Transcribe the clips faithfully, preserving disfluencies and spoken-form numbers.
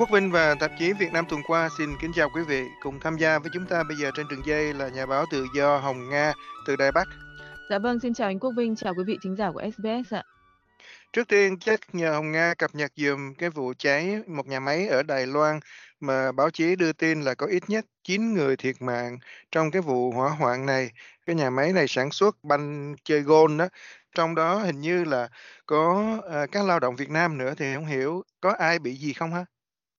Quốc Vinh và tạp chí Việt Nam tuần qua xin kính chào quý vị. Cùng tham gia với chúng ta bây giờ trên đường dây là nhà báo tự do Hồng Nga từ Đài Bắc. Dạ vâng, xin chào anh Quốc Vinh, chào quý vị thính giả của ét bê ét ạ. Trước tiên chắc nhờ Hồng Nga cập nhật dùm cái vụ cháy một nhà máy ở Đài Loan mà báo chí đưa tin là có ít nhất chín người thiệt mạng trong cái vụ hỏa hoạn này. Cái nhà máy này sản xuất banh chơi golf đó. Trong đó hình như là có à, các lao động Việt Nam nữa thì không hiểu có ai bị gì không ha?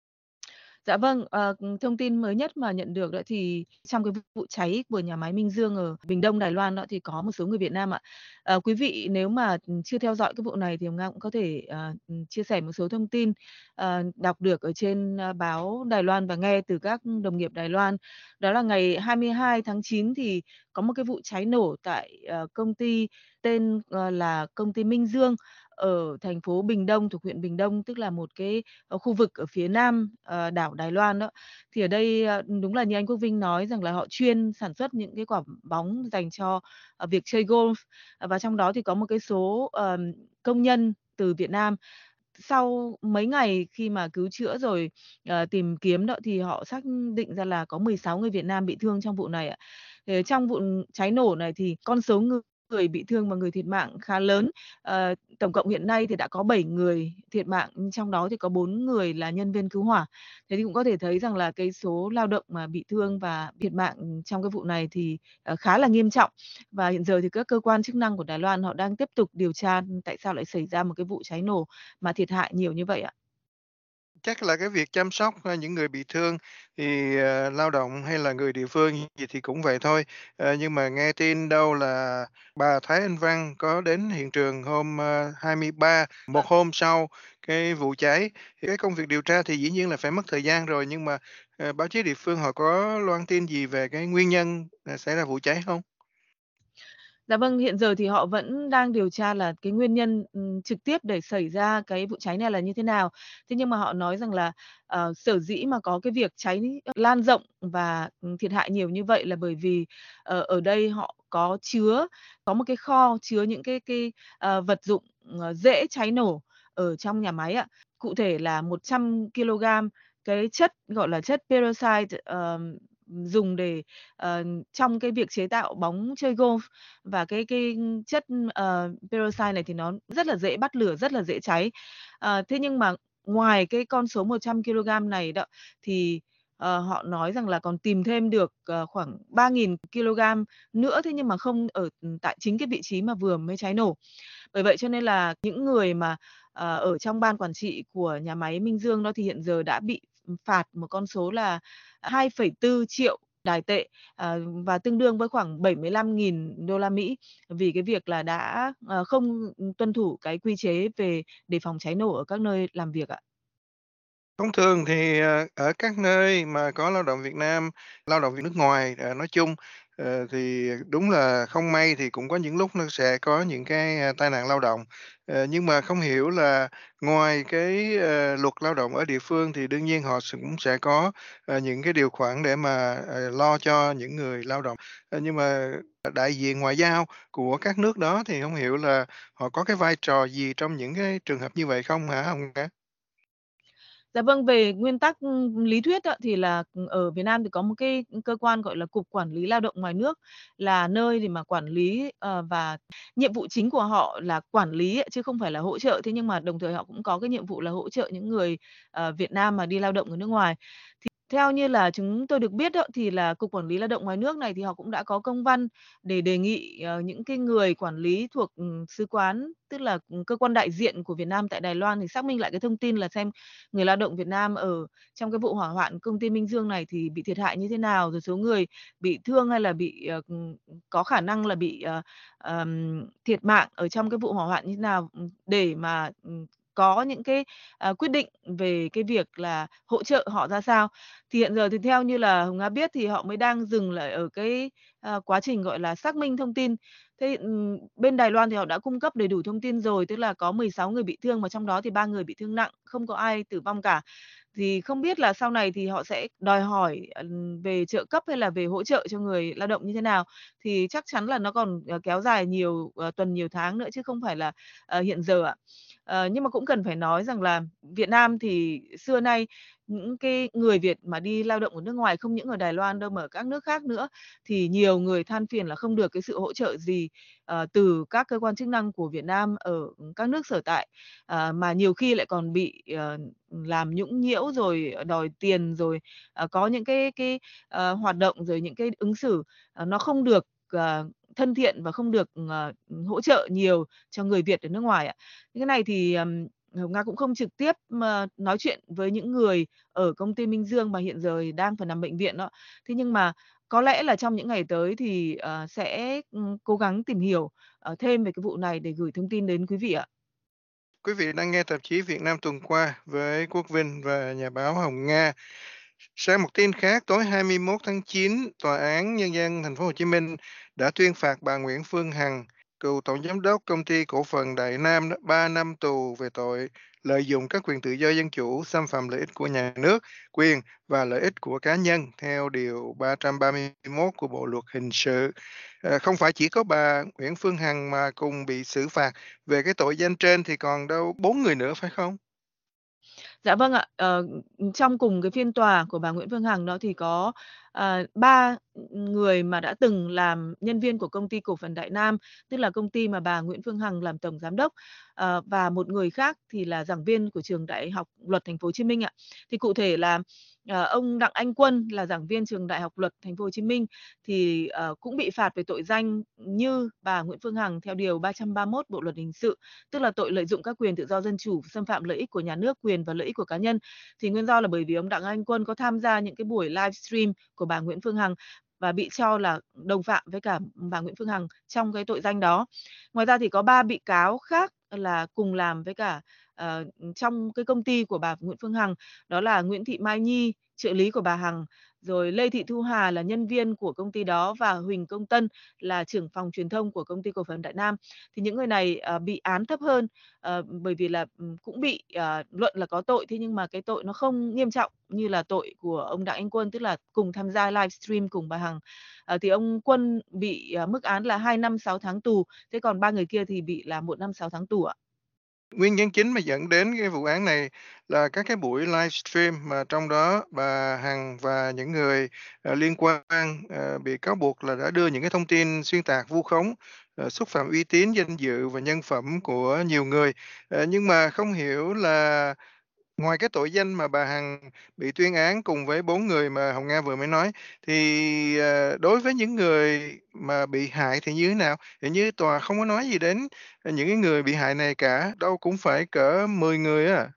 Dạ vâng, ờ, thông tin mới nhất mà nhận được đó thì trong cái vụ cháy của nhà máy Minh Dương ở Bình Đông, Đài Loan đó thì có một số người Việt Nam ạ. Ờ, quý vị nếu mà, chưa theo dõi cái vụ này thì Hồng Nga cũng có thể, ờ, chia sẻ một số thông tin, ờ, đọc được ở trên, a, báo Đài Loan và nghe từ các đồng nghiệp Đài Loan. Đó là ngày hai mươi hai tháng chín thì có một cái vụ cháy nổ tại, ờ, công ty tên, ờ, là công ty Minh Dương ở thành phố Bình Đông, thuộc huyện Bình Đông, tức là một cái ở khu vực ở phía nam, ờ, đảo Đài Loan đó. Thì ở đây, a, đúng là như anh Quốc Vinh nói rằng là họ chuyên sản xuất những cái quả bóng dành cho, ờ, việc chơi golf, à, và trong đó thì có một cái số, ờm, công nhân từ Việt Nam. Sau mấy ngày khi mà cứu chữa rồi, ờ, tìm kiếm đó thì họ xác định ra là có mười sáu người Việt Nam bị thương trong vụ này ạ. Thì trong vụ cháy nổ này thì con số người người bị thương và người thiệt mạng khá lớn. Ờ, tổng cộng hiện nay thì đã có bảy người thiệt mạng, trong đó thì có bốn người là nhân viên cứu hỏa. Thế thì cũng có thể thấy rằng là cái số lao động mà bị thương và thiệt mạng trong cái vụ này thì, ờ, khá là nghiêm trọng. Và hiện giờ thì các cơ quan chức năng của Đài Loan họ đang tiếp tục điều tra tại sao lại xảy ra một cái vụ cháy nổ mà thiệt hại nhiều như vậy ạ. Chắc là cái việc chăm sóc, ơ, những người bị thương thì, ờ, lao động hay là người địa phương gì thì cũng vậy thôi. Ờ, nhưng mà nghe tin đâu là bà Thái Anh Văn có đến hiện trường hôm, ơ, hai mươi ba, một hôm sau cái vụ cháy. Thì cái công việc điều tra thì dĩ nhiên là phải mất thời gian rồi, nhưng mà, ờ, báo chí địa phương họ có loan tin gì về cái nguyên nhân, ờ, xảy ra vụ cháy không? Dạ vâng, hiện giờ thì họ vẫn đang điều tra là cái nguyên nhân, ừm, trực tiếp để xảy ra cái vụ cháy này là như thế nào. Thế nhưng mà họ nói rằng là, ờ, sở dĩ mà có cái việc cháy lan rộng và, ừm, thiệt hại nhiều như vậy là bởi vì, ờ, ở đây họ có chứa có một cái kho chứa những cái cái, ờ, vật dụng, ờ, dễ cháy nổ ở trong nhà máy ạ. Cụ thể là một trăm ki-lô-gam cái chất, gọi là, chất peroxide, ờm, dùng để, ờ, trong cái việc chế tạo bóng chơi golf. Và cái cái chất, ờ, peroxide này thì nó rất là dễ bắt lửa, rất là dễ cháy. Ờ, thế nhưng mà ngoài cái con số một trăm ki-lô-gam này đó, thì, ờ, họ nói rằng là còn tìm thêm được, ờ, khoảng ba nghìn ki-lô-gam nữa, thế nhưng mà không ở, tại chính cái vị trí mà vừa mới cháy nổ. Bởi vậy cho nên là những người mà, ờ, ở trong ban quản trị của nhà máy Minh Dương đó thì hiện giờ đã bị, phạt một con số là hai phẩy bốn triệu Đài tệ, ờ, và tương đương với khoảng bảy mươi lăm nghìn đô la Mỹ vì cái việc là đã, ờ, không, tuân thủ cái quy chế về đề phòng cháy nổ ở các nơi làm việc ạ. Thông thường thì, ờ, ở các nơi mà có lao động Việt Nam, lao động Việt nước ngoài, ờ, nói chung, ờ, thì đúng là không may thì cũng có những lúc nó sẽ có những cái, a, tai nạn lao động. Ờ, nhưng mà không hiểu là ngoài cái, ờ, luật lao động ở địa phương thì đương nhiên họ s cũng sẽ có, ờ, những cái điều khoản để mà, ờ, lo cho những người lao động. Ờ, nhưng mà đại diện ngoại giao của các nước đó thì không hiểu là họ có cái vai trò gì trong những cái trường hợp như vậy không hả Hồng Nga? Dạ vâng, về nguyên tắc, ưm, lý thuyết á, thì là, ở Việt Nam thì có một cái cơ quan, gọi là, Cục Quản lý Lao động Ngoài nước, là nơi để mà quản lý, ờ, và nhiệm vụ chính của họ là quản lý ạ, chứ không phải là hỗ trợ. Thế nhưng mà đồng thời họ cũng có cái nhiệm vụ là hỗ trợ những người, ờ, Việt Nam mà đi lao động ở nước ngoài. Theo như là chúng tôi được biết á, thì là Cục Quản lý Lao động Ngoài nước này thì họ cũng đã có công văn để đề nghị, ờ, những cái người quản lý thuộc, ừm, sứ quán, tức là, ừm, cơ quan đại diện của Việt Nam tại Đài Loan thì xác minh lại cái thông tin là xem người lao động Việt Nam ở trong cái vụ hỏa hoạn công ty Minh Dương này thì bị thiệt hại như thế nào, rồi số người bị thương hay là bị, ờ, ừm, có khả năng là bị, ờ, ờm, thiệt mạng ở trong cái vụ hỏa hoạn như thế nào, ừm, để mà, ừm, có những cái, à, quyết định về cái việc là hỗ trợ họ ra sao. Thì hiện giờ thì theo như là Hồng Nga biết thì họ mới đang dừng lại ở cái, à, quá trình, gọi là, xác minh thông tin. Thế, ừm, bên Đài Loan thì họ đã cung cấp đầy đủ thông tin rồi, tức là có mười sáu người bị thương mà trong đó thì ba người bị thương nặng, không có ai tử vong cả. Thì không biết là sau này thì họ sẽ đòi hỏi, ừm, về trợ cấp hay là về hỗ trợ cho người lao động như thế nào? Thì chắc chắn là nó còn, ờ, kéo dài nhiều, ờ, tuần, nhiều tháng nữa chứ không phải là, ờ, hiện giờ ạ. Ờ, nhưng mà cũng cần phải nói rằng là Việt Nam thì xưa nay những cái người Việt mà đi lao động ở nước ngoài, không những ở Đài Loan đâu mà ở các nước khác nữa, thì nhiều người than phiền là không được cái sự hỗ trợ gì, ờ, từ các cơ quan chức năng của Việt Nam ở các nước sở tại. Ờ, mà nhiều khi lại còn bị, ờ, làm nhũng nhiễu rồi đòi tiền, rồi, ờ, có những cái cái, ờ, hoạt động, rồi những cái ứng xử, ờ, nó không được, ờ, thân thiện và không được, ờ, hỗ trợ nhiều cho người Việt ở nước ngoài ạ. Những cái này thì, ừm, Hồng Nga cũng không trực tiếp mà nói chuyện với những người ở công ty Minh Dương mà hiện giờ thì đang phải nằm bệnh viện đó. Thế nhưng mà có lẽ là trong những ngày tới thì, ờ, sẽ, ừm, cố gắng tìm hiểu, ờ, thêm về cái vụ này để gửi thông tin đến quý vị ạ. Quý vị đang nghe tạp chí Việt Nam tuần qua với Quốc Vinh và nhà báo Hồng Nga. Sang một tin khác, tối hai mươi mốt tháng chín, Tòa án Nhân dân Thành phố Hồ Chí Minh đã tuyên phạt bà Nguyễn Phương Hằng, cựu tổng giám đốc công ty cổ phần Đại Nam đó, ba năm tù về tội lợi dụng các quyền tự do dân chủ, xâm phạm lợi ích của nhà nước, quyền và lợi ích của cá nhân theo điều ba trăm ba mươi mốt của Bộ luật hình sự. Ờ, không phải chỉ có bà Nguyễn Phương Hằng mà cùng bị xử phạt về cái tội danh trên thì còn đâu bốn người nữa phải không? Dạ vâng ạ. Ờ, trong cùng cái phiên tòa của bà Nguyễn Phương Hằng đó thì có, ờ, ba người mà đã từng làm nhân viên của công ty cổ phần Đại Nam, tức là công ty mà bà Nguyễn Phương Hằng làm tổng giám đốc, ờ, và một người khác thì là giảng viên của trường Đại học Luật Thành phố Hồ Chí Minh ạ. Thì cụ thể là, ờ, ông Đặng Anh Quân là giảng viên trường Đại học Luật Thành phố Hồ Chí Minh thì, ờ, cũng bị phạt về tội danh như bà Nguyễn Phương Hằng theo điều ba trăm ba mươi mốt Bộ luật hình sự, tức là tội lợi dụng các quyền tự do dân chủ, xâm phạm lợi ích của nhà nước, quyền và lợi ích của cá nhân. Thì nguyên do là bởi vì ông Đặng Anh Quân có tham gia những cái buổi livestream của bà Nguyễn Phương Hằng và bị cho là đồng phạm với cả bà Nguyễn Phương Hằng trong cái tội danh đó. Ngoài ra thì có ba bị cáo khác là cùng làm với cả, ờ, trong cái công ty của bà Nguyễn Phương Hằng, đó là Nguyễn Thị Mai Nhi, trợ lý của bà Hằng, rồi Lê Thị Thu Hà là nhân viên của công ty đó và Huỳnh Công Tân là trưởng phòng truyền thông của công ty cổ phần Đại Nam. Thì những người này, ờ, bị án thấp hơn, ờ, bởi vì là, ừm, cũng bị, ờ, luận là có tội, thế nhưng mà cái tội nó không nghiêm trọng như là tội của ông Đặng Anh Quân, tức là cùng tham gia livestream cùng bà Hằng. Ờ, thì ông Quân bị, ờ, mức án là hai năm sáu tháng tù, thế còn ba người kia thì bị là một năm sáu tháng tù ạ. Nguyên nhân chính mà dẫn đến cái vụ án này là các cái buổi livestream mà trong đó bà Hằng và những người, ờ, liên quan, ờ, bị cáo buộc là đã đưa những cái thông tin xuyên tạc, vu khống, ờ, xúc phạm uy tín, danh dự và nhân phẩm của nhiều người. Ờ, nhưng mà không hiểu là ngoài cái tội danh mà bà Hằng bị tuyên án cùng với bốn người mà Hồng Nga vừa mới nói, thì, ờ, đối với những người mà bị hại thì như thế nào? Hình như tòa không có nói gì đến, ờ, những cái người bị hại này cả, đâu cũng phải cỡ mười người á.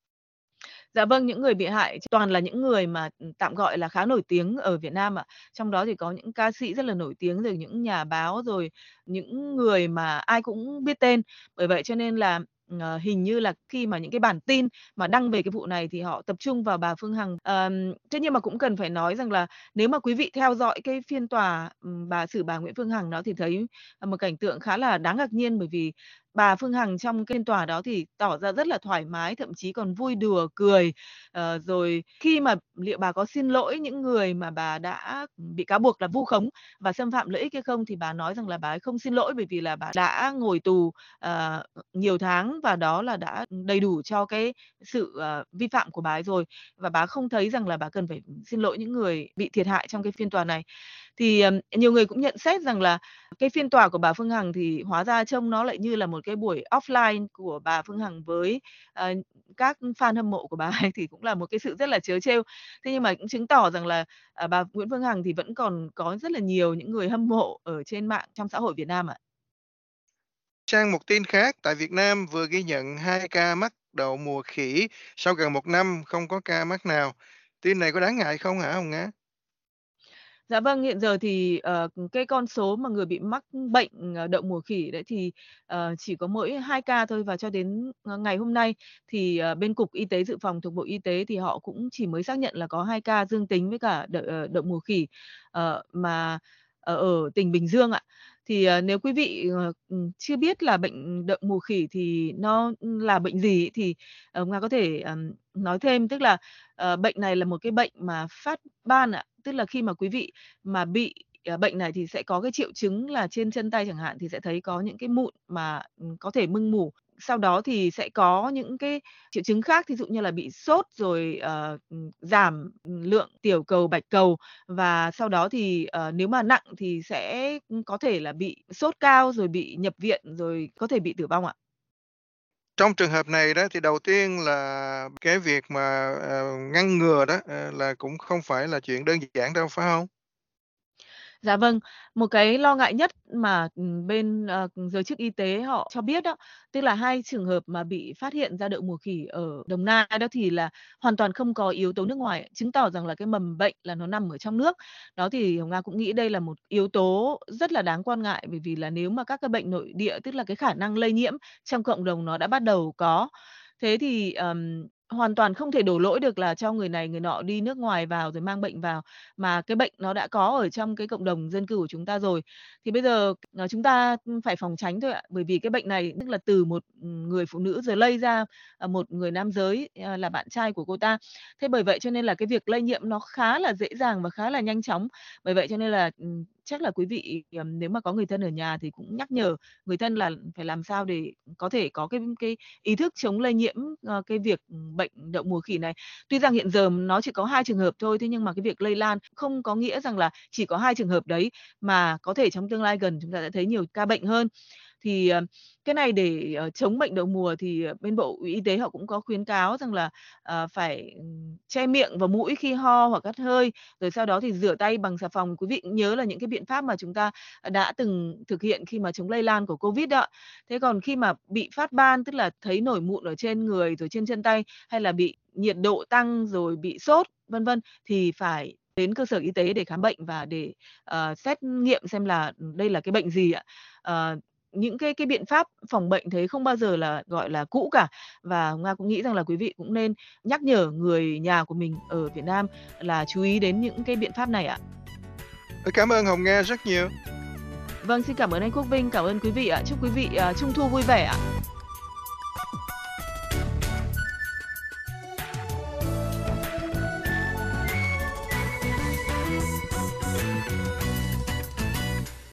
Dạ vâng, những người bị hại toàn là những người mà, ừm, tạm gọi là khá nổi tiếng ở Việt Nam ạ. Trong đó thì có những ca sĩ rất là nổi tiếng, rồi những nhà báo, rồi những người mà ai cũng biết tên. Bởi vậy cho nên là, ờ, hình như là khi mà những cái bản tin mà đăng về cái vụ này thì họ tập trung vào bà Phương Hằng. Ờm, thế nhưng mà cũng cần phải nói rằng là nếu mà quý vị theo dõi cái phiên tòa, ừm, bà xử bà Nguyễn Phương Hằng đó thì thấy, à, một cảnh tượng khá là đáng ngạc nhiên, bởi vì bà Phương Hằng trong cái phiên tòa đó thì tỏ ra rất là thoải mái, thậm chí còn vui đùa, cười. Ờ, rồi khi mà liệu bà có xin lỗi những người mà bà đã bị cáo buộc là vu khống và xâm phạm lợi ích hay không, thì bà nói rằng là bà ấy không xin lỗi bởi vì là bà đã ngồi tù, ờ, nhiều tháng và đó là đã đầy đủ cho cái sự, ờ, vi phạm của bà ấy rồi. Và bà không thấy rằng là bà cần phải xin lỗi những người bị thiệt hại trong cái phiên tòa này. Thì, ừm, nhiều người cũng nhận xét rằng là cái phiên tòa của bà Phương Hằng thì hóa ra trông nó lại như là một cái buổi offline của bà Phương Hằng với, ờ, các fan hâm mộ của bà ấy thì cũng là một cái sự rất là trớ trêu. Thế nhưng mà cũng chứng tỏ rằng là, à, bà Nguyễn Phương Hằng thì vẫn còn có rất là nhiều những người hâm mộ ở trên mạng trong xã hội Việt Nam ạ. Sang một tin khác, tại Việt Nam vừa ghi nhận hai ca mắc đậu mùa khỉ sau gần một năm không có ca mắc nào. Tin này có đáng ngại không hả Hồng Nga? Dạ vâng, hiện giờ thì, ờ, cái con số mà người bị mắc bệnh, ờ, đậu mùa khỉ đấy thì, ờ, chỉ có mỗi hai ca thôi và cho đến, ờ, ngày hôm nay thì, ờ, bên Cục Y tế Dự phòng thuộc Bộ Y tế thì họ cũng chỉ mới xác nhận là có hai ca dương tính với cả đậu ờ, đậu mùa khỉ, ờ, mà ở ở tỉnh Bình Dương ạ. Thì, ờ, nếu quý vị, ờ, ừm, chưa biết là bệnh đậu mùa khỉ thì nó, là bệnh gì ấy thì, ờ, Nga có thể, ừm, nói thêm. Tức là, ờ, bệnh này là một cái bệnh mà phát ban ạ, tức là khi mà quý vị mà bị, ờ, bệnh này thì sẽ có cái triệu chứng là trên chân tay chẳng hạn, thì sẽ thấy có những cái mụn mà, ừm, có thể mưng mủ. sau đó thì sẽ có những cái triệu chứng khác, thí dụ như là bị sốt rồi, ờ, ừm, giảm, lượng tiểu cầu, bạch cầu và sau đó thì, ờ, nếu mà nặng thì sẽ, có thể là bị sốt cao rồi bị nhập viện, rồi có thể bị tử vong ạ. Trong trường hợp này đó thì đầu tiên là cái việc mà, ờ, ngăn ngừa đó, ờ, là cũng không phải là chuyện đơn giản đâu, phải không? Dạ vâng, một cái lo ngại nhất mà, ừm, bên, ờ, giới chức y tế họ cho biết đó, tức là hai trường hợp mà bị phát hiện ra đậu mùa khỉ ở Đồng Nai đó thì là hoàn toàn không có yếu tố nước ngoài, chứng tỏ rằng là cái mầm bệnh là nó nằm ở trong nước. Đó thì Hồng Nga cũng nghĩ đây là một yếu tố rất là đáng quan ngại, bởi vì là nếu mà các cái bệnh nội địa, tức là cái khả năng lây nhiễm trong cộng đồng nó đã bắt đầu có, thế thì, ờm, hoàn toàn không thể đổ lỗi được là cho người này người nọ đi nước ngoài vào rồi mang bệnh vào, mà cái bệnh nó đã có ở trong cái cộng đồng dân cư của chúng ta rồi. Thì bây giờ, ờ, chúng ta, phải phòng tránh thôi ạ, bởi vì cái bệnh này tức là từ một, người phụ nữ rồi lây ra, ờ, một người nam giới, ờ, là bạn trai của cô ta. Thế bởi vậy cho nên là cái việc lây nhiễm nó khá là dễ dàng và khá là nhanh chóng. Bởi vậy cho nên là, ừm, chắc là quý vị, ừm, nếu mà có người thân ở nhà thì cũng nhắc nhở người thân là phải làm sao để có thể có cái cái ý thức chống lây nhiễm, ờ, cái việc, bệnh đậu mùa khỉ này. Tuy rằng hiện giờ nó chỉ có hai trường hợp thôi, thế nhưng mà cái việc lây lan không có nghĩa rằng là chỉ có hai trường hợp đấy, mà có thể trong tương lai gần chúng ta sẽ thấy nhiều ca bệnh hơn. Thì, ờ, cái này để, ờ, chống bệnh đậu mùa thì, ờ, bên Bộ Y tế họ cũng có khuyến cáo rằng là, ờ, phải, ừm, che miệng và mũi khi ho hoặc hắt hơi, rồi sau đó thì rửa tay bằng xà phòng. Quý vị cũng nhớ là những cái biện pháp mà chúng ta, đã từng thực hiện khi mà chống lây lan của Covid đó. Thế còn khi mà bị phát ban, tức là thấy nổi mụn ở trên người rồi trên chân tay, hay là bị nhiệt độ tăng rồi bị sốt, vân vân, thì phải đến cơ sở y tế để khám bệnh và để, ờ, xét nghiệm xem là, đây là cái bệnh gì ạ. Ờ, những cái cái biện pháp phòng bệnh thế không bao giờ là, gọi là, cũ cả. Và Hồng Nga cũng nghĩ rằng là quý vị cũng nên nhắc nhở người nhà của mình ở Việt Nam là chú ý đến những cái biện pháp này ạ. Ờ, cảm ơn Hồng Nga rất nhiều. Vâng, xin cảm ơn anh Quốc Vinh, cảm ơn quý vị ạ. Chúc quý vị, à, Trung thu vui vẻ ạ.